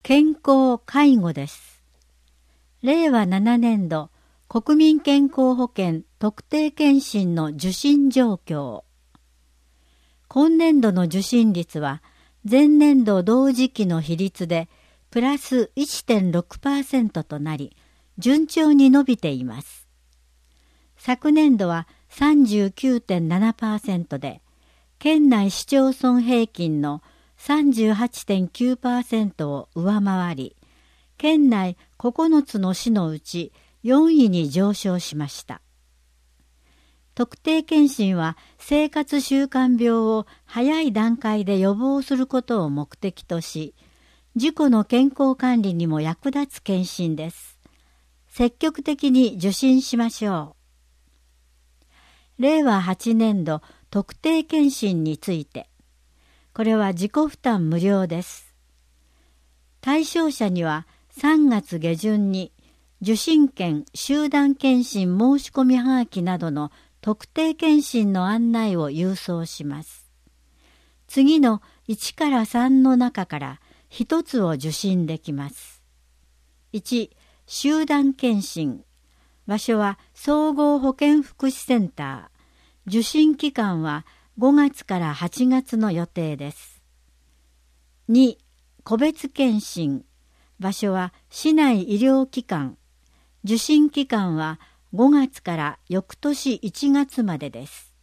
健康介護です。令和7年度国民健康保険特定健診の受診状況。今年度の受診率は前年度同時期の比率でプラス 1.6% となり、順調に伸びています。昨年度は 39.7% で、県内市町村平均の 38.9% を上回り、県内9つの市のうち4位に上昇しました。特定健診は生活習慣病を早い段階で予防することを目的とし、自己の健康管理にも役立つ健診です。積極的に受診しましょう。令和8年度特定健診について、これは自己負担無料です。対象者には3月下旬に受診券集団健診申し込みはがきなどの特定健診の案内を郵送します。次の1から3の中から1つを受診できます。1、集団健診。場所は総合保健福祉センター。受診期間は5月から8月の予定です。2、個別健診。場所は市内医療機関。受診期間は5月から翌年1月までです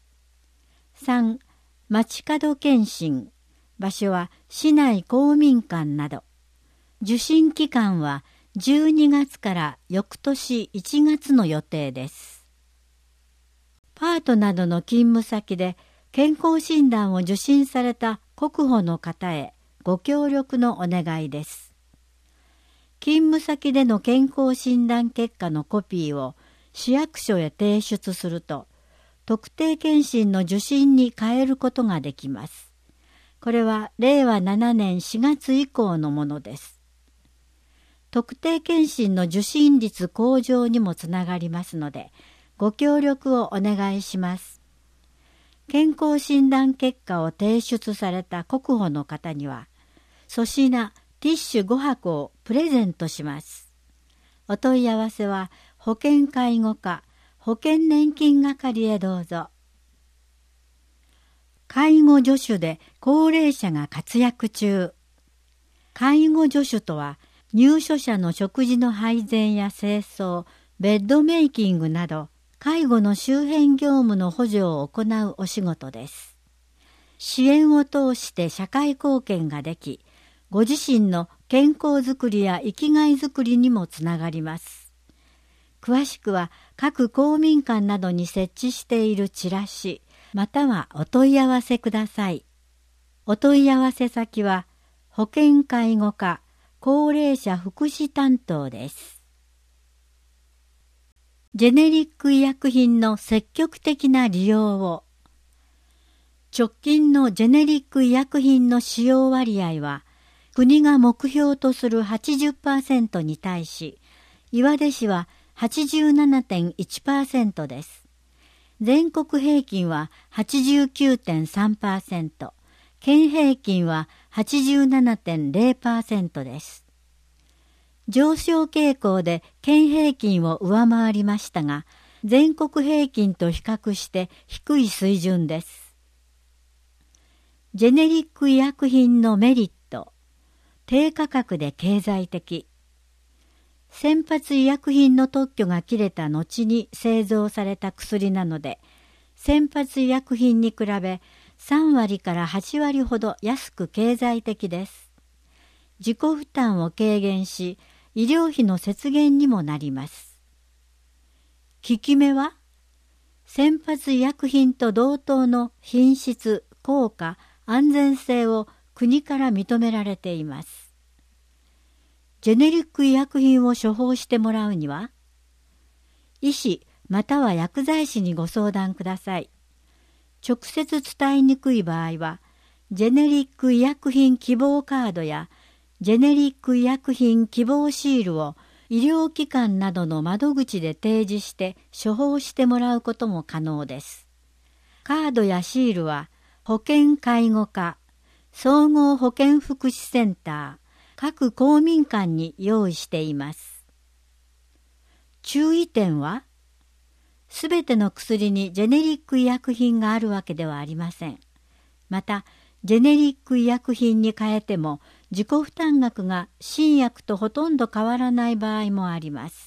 。3、街角健診。場所は市内公民館など。受診期間は12月から翌年1月の予定です。パートなどの勤務先で健康診断を受診された国保の方へご協力のお願いです。勤務先での健康診断結果のコピーを市役所へ提出すると、特定健診の受診に変えることができます。これは令和7年4月以降のものです。特定健診の受診率向上にもつながりますので、ご協力をお願いします。健康診断結果を提出された国保の方には、粗品ティッシュ5箱をプレゼントします。お問い合わせは保健介護課保険年金係へどうぞ。介護助手で高齢者が活躍中。介護助手とは入所者の食事の配膳や清掃、ベッドメイキングなど介護の周辺業務の補助を行うお仕事です。支援を通して社会貢献ができ、ご自身の健康づくりや生きがいづくりにもつながります。詳しくは各公民館などに設置しているチラシ、またはお問い合わせください。お問い合わせ先は保健介護課高齢者福祉担当です。ジェネリック医薬品の積極的な利用を。直近のジェネリック医薬品の使用割合は国が目標とする 80% に対し、岩出市は 87.1% です。全国平均は 89.3%、県平均は 87.0% です。上昇傾向で県平均を上回りましたが、全国平均と比較して低い水準です。ジェネリック医薬品のメリット。低価格で経済的。先発医薬品の特許が切れた後に製造された薬なので、先発医薬品に比べ3割から8割ほど安く経済的です。自己負担を軽減し、医療費の節減にもなります。効き目は、先発医薬品と同等の品質、効果、安全性を国から認められています。ジェネリック医薬品を処方してもらうには、医師または薬剤師にご相談ください。直接伝えにくい場合は、ジェネリック医薬品希望カードやジェネリック医薬品希望シールを医療機関などの窓口で提示して処方してもらうことも可能です。カードやシールは保健介護課、総合保健福祉センター、 各公民館に用意しています。注意点は、すべての薬にジェネリック医薬品があるわけではありません。また、ジェネリック医薬品に変えても自己負担額が新薬とほとんど変わらない場合もあります。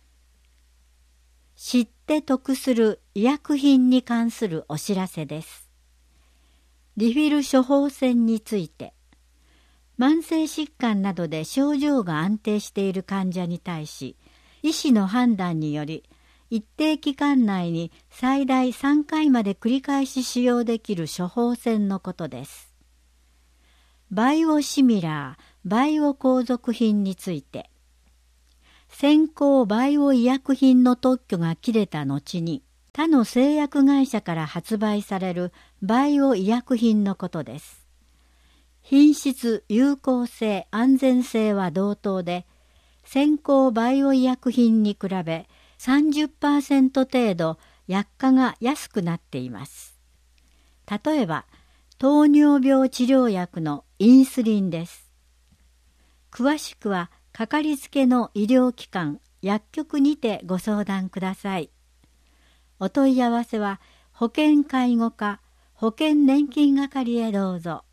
知って得する医薬品に関するお知らせです。リフィル処方箋について、慢性疾患などで症状が安定している患者に対し、医師の判断により、一定期間内に最大3回まで繰り返し使用できる処方箋のことです。バイオシミラー、バイオ後続品について、先行バイオ医薬品の特許が切れた後に、他の製薬会社から発売されるバイオ医薬品のことです。品質、有効性、安全性は同等で、先行バイオ医薬品に比べ、30% 程度薬価が安くなっています。例えば、糖尿病治療薬のインスリンです。詳しくは、かかりつけの医療機関、薬局にてご相談ください。お問い合わせは、保健介護課、保険年金係へどうぞ。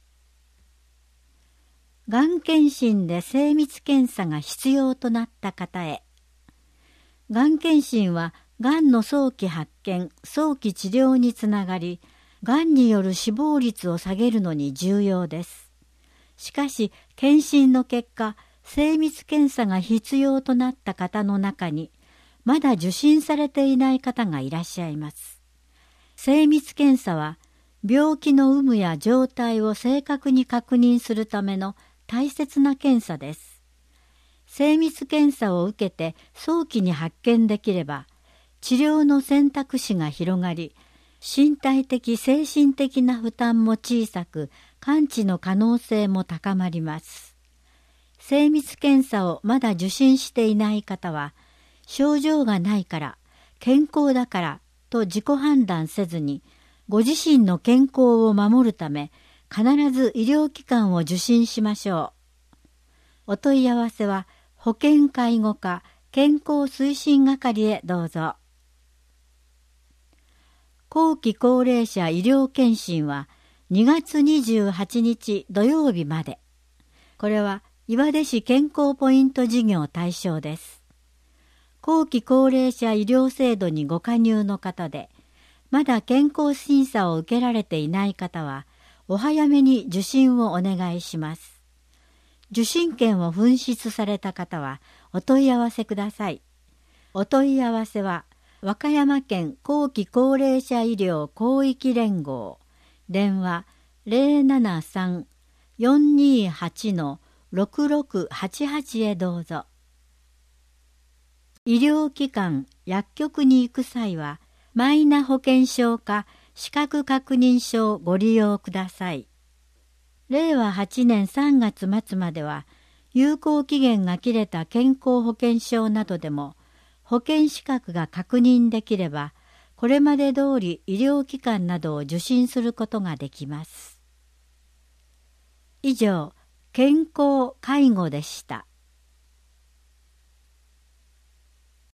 がん検診で精密検査が必要となった方へ。がん検診はがんの早期発見、早期治療につながり、がんによる死亡率を下げるのに重要です。しかし、検診の結果、精密検査が必要となった方の中に、まだ受診されていない方がいらっしゃいます。精密検査は、病気の有無や状態を正確に確認するための大切な検査です。精密検査を受けて早期に発見できれば、治療の選択肢が広がり、身体的・精神的な負担も小さく、完治の可能性も高まります。精密検査をまだ受診していない方は、症状がないから、健康だからと自己判断せずに、ご自身の健康を守るため、必ず医療機関を受診しましょう。お問い合わせは、保健介護課健康推進係へどうぞ。後期高齢者医療検診は2月28日土曜日まで。これは岩出市健康ポイント事業対象です。後期高齢者医療制度にご加入の方で、まだ健康審査を受けられていない方は、お早めに受診をお願いします。受診券を紛失された方はお問い合わせください。お問い合わせは和歌山県後期高齢者医療広域連合、電話 073-428-6688 へどうぞ。医療機関、薬局に行く際はマイナ保険証か資格確認書をご利用ください。令和8年3月末までは、有効期限が切れた健康保険証などでも、保険資格が確認できれば、これまで通り医療機関などを受診することができます。以上、健康介護でした。